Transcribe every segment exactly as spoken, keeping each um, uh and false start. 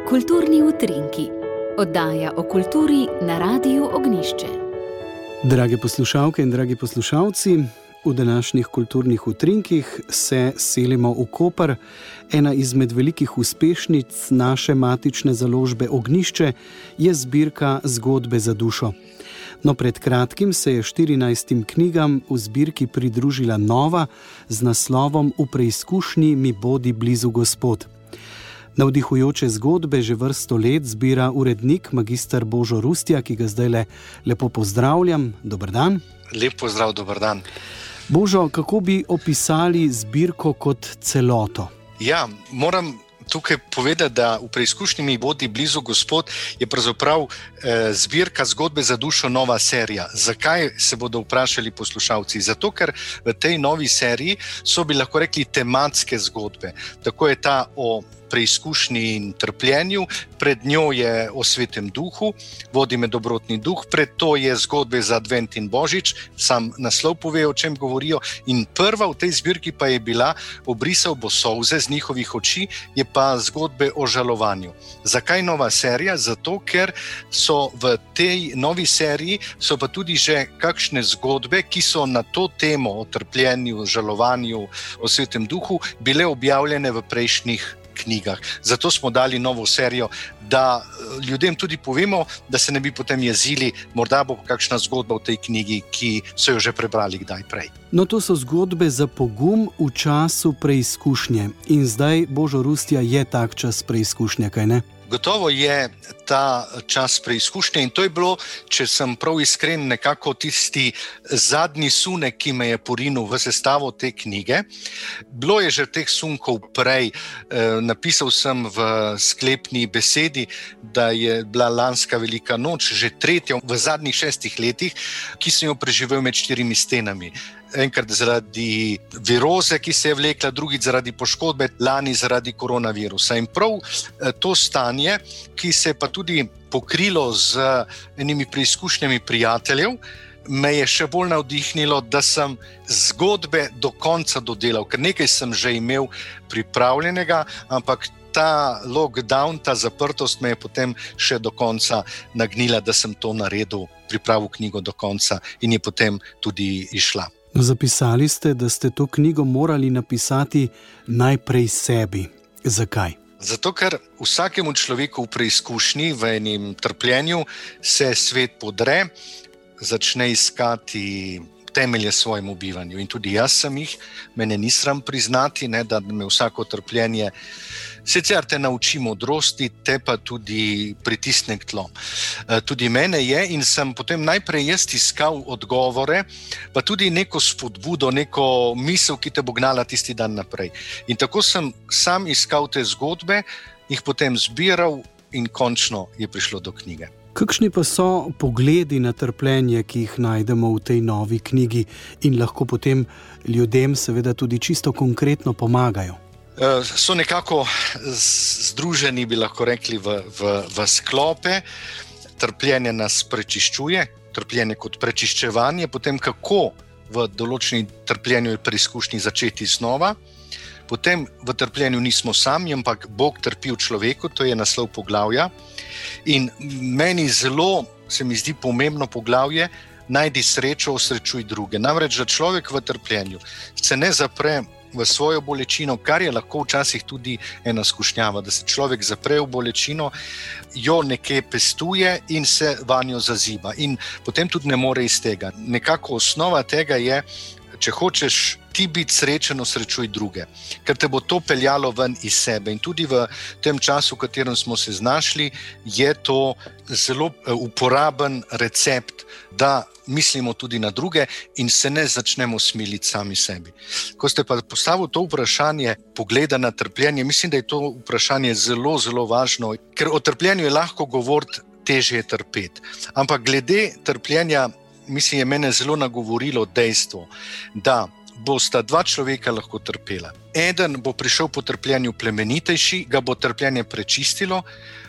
Kulturni utrinki, oddaja o kulturi na Radiu Ognjišče. Drage poslušalke in dragi poslušalci, v današnjih kulturnih utrinkih se selimo v Koper. Ena izmed velikih uspešnic naše matične založbe Ognjišče je zbirka Zgodbe za dušo. No, pred kratkim se je štirinajstim knjigam v zbirki pridružila nova z naslovom V preizkušnji mi bodi blizu Gospod. Navdihujoče zgodbe že vrsto let zbira urednik magister Božo Rustja, ki ga zdaj le lepo pozdravljam. Dober dan. Lep pozdrav, dober dan. Božo, kako bi opisali zbirko kot celoto? Ja, moram tukaj povedati, da v preizkušnji mi bodi blizu Gospod je pravzaprav eh, zbirka Zgodbe za dušo nova serija. Zakaj, se bodo vprašali poslušalci? Zato, ker v tej novi seriji so, bi lahko rekli, tematske zgodbe. Tako je ta o preizkušnji in trpljenju, pred njo je o Svetem duhu, vodi me dobrotni duh, pred to je zgodbe za Advent in Božič, sam naslov pove, o čem govorijo, in prva v tej zbirki pa je bila Obrisal bo solze z njihovih oči, je pa zgodbe o žalovanju. Zakaj nova serija? Zato, ker so v tej novi seriji so pa tudi že kakšne zgodbe, ki so na to temo o trpljenju, žalovanju, o Svetem duhu bile objavljene v prejšnjih knjigah. Zato smo dali novo serijo, da ljudem tudi povemo, da se ne bi potem jezili, morda bo kakšna zgodba v tej knjigi, ki so jo že prebrali kdaj prej. No, to so zgodbe za pogum v času preizkušnje. In zdaj, Božo Rustja, je tak čas preizkušnje, kaj ne? Gotovo je ta čas preizkušnje in to je bilo, če sem prav iskren, nekako tisti zadnji sunek, ki me je porinil v sestavo te knjige. Bilo je že teh sunkov prej. E, napisal sem v sklepni besedi, da je bila lanska velika noč, že tretja v zadnjih šestih letih, ki sem jo preživel med štirimi stenami. Enkrat zaradi viroze, ki se je vlekla, drugič zaradi poškodbe, lani zaradi koronavirusa. In prav to stanje, ki se je pa tudi pokrilo z enimi preizkušnjami prijateljev, me je še bolj navdihnilo, da sem zgodbe do konca dodelal, ker nekaj sem že imel pripravljenega, ampak ta lockdown, ta zaprtost me je potem še do konca nagnila, da sem to naredil, pripravil knjigo do konca in je potem tudi išla. No, zapisali ste, da ste to knjigo morali napisati najprej sebi. Zakaj? Zato, ker vsakemu človeku v preizkušnji, v enem trpljenju, se svet podre, začne iskati temelje svojemu bivanju. In tudi jaz sem jih, mene ni sram priznati, ne, da me vsako trpljenje sicer te nauči modrosti, te pa tudi pritisne k tlom. Tudi mene je in sem potem najprej jaz iskal odgovore, pa tudi neko spodbudo, neko misel, ki te bo gnala tisti dan naprej. In tako sem sam iskal te zgodbe, jih potem zbiral in končno je prišlo do knjige. Kakšni pa so pogledi na trpljenje, ki jih najdemo v tej novi knjigi in lahko potem ljudem seveda tudi čisto konkretno pomagajo? So nekako združeni, bi lahko rekli, v, v, v sklope. Trpljenje nas prečiščuje, trpljenje kot prečiščevanje, potem kako v določeni trpljenju in preizkušnji začeti znova. Potem v trpljenju nismo sami, ampak Bog trpi v človeku, to je naslov poglavja. In meni zelo se mi zdi pomembno poglavje, najdi srečo, osrečuj druge. Namreč, da človek v trpljenju se ne zapre v svojo bolečino, kar je lahko včasih tudi ena skušnjava, da se človek zapre v bolečino, jo nekje pestuje in se vanjo zaziba. In potem tudi ne more iz tega. Nekako osnova tega je, če hočeš ti biti srečen, osrečuj druge, ker te bo to peljalo ven iz sebe. In tudi v tem času, v katerem smo se znašli, je to zelo uporaben recept, da mislimo tudi na druge in se ne začnemo smiliti sami sebi. Ko ste pa postavili to vprašanje pogleda na trpljenje, mislim, da je to vprašanje zelo, zelo važno, ker o trpljenju je lahko govoriti, težje je trpeti. Ampak glede trpljenja, mislim, je mene zelo nagovorilo dejstvo, da bosta dva človeka lahko trpela. Eden bo prišel po trpljenju plemenitejši, ga bo trpljenje prečistilo,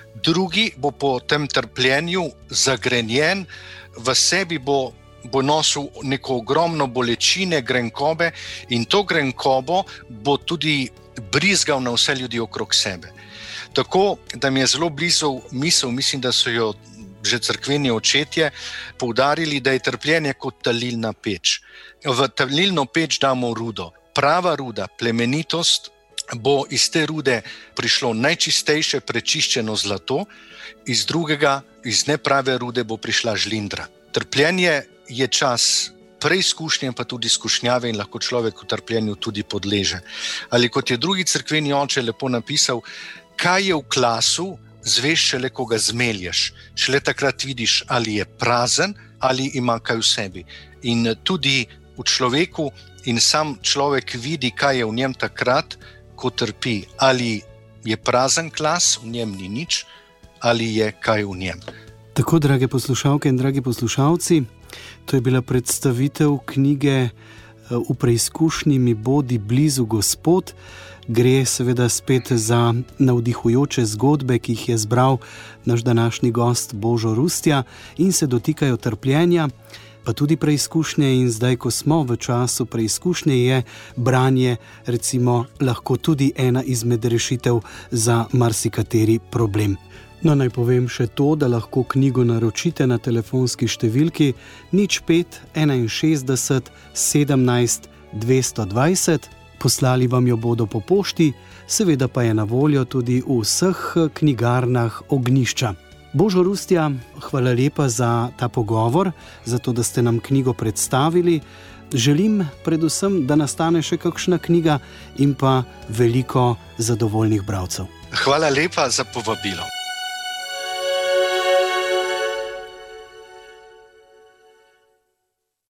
drugi bo po tem trpljenju zagrenjen, v sebi bo, bo nosil neko ogromno bolečine, grenkobe in to grenkobo bo tudi brizgal na vse ljudi okrog sebe. Tako da mi je zelo blizu misel, mislim, da so jo že cerkveni očetje poudarili, da je trpljenje kot talilna peč. V talilno peč damo rudo. Prava ruda, plemenitost, bo iz te rude prišlo najčistejše, prečiščeno zlato, iz drugega, iz neprave rude bo prišla žlindra. Trpljenje je čas preizkušnje, pa tudi izkušnjave in lahko človek v trpljenju tudi podleže. Ali kot je drugi cerkveni oče lepo napisal, kaj je v klasu, zveš šele, ko ga zmelješ. Šele takrat vidiš, ali je prazen, ali ima kaj v sebi. In tudi v človeku in sam človek vidi, kaj je v njem takrat, ko trpi. Ali je prazen klas, v njem ni nič, ali je kaj v njem. Tako, drage poslušalke in dragi poslušalci, to je bila predstavitev knjige V preizkušnji mi bodi blizu Gospod. Gre seveda spet za navdihujoče zgodbe, ki jih je zbral naš današnji gost Božo Rustja in se dotikajo trpljenja, pa tudi preizkušnje. In zdaj, ko smo v času preizkušnje, je branje recimo lahko tudi ena izmed rešitev za marsikateri problem. No, naj povem še to, da lahko knjigo naročite na telefonski številki nič pet enainšestdeset sedemnajst dvesto dvajset. Poslali vam jo bodo po pošti, seveda pa je na voljo tudi v vseh knjigarnah Ognjišča. Božo Rustja, hvala lepa za ta pogovor, za to, da ste nam knjigo predstavili. Želim predvsem, da nastane še kakšna knjiga in pa veliko zadovoljnih bralcev. Hvala lepa za povabilo.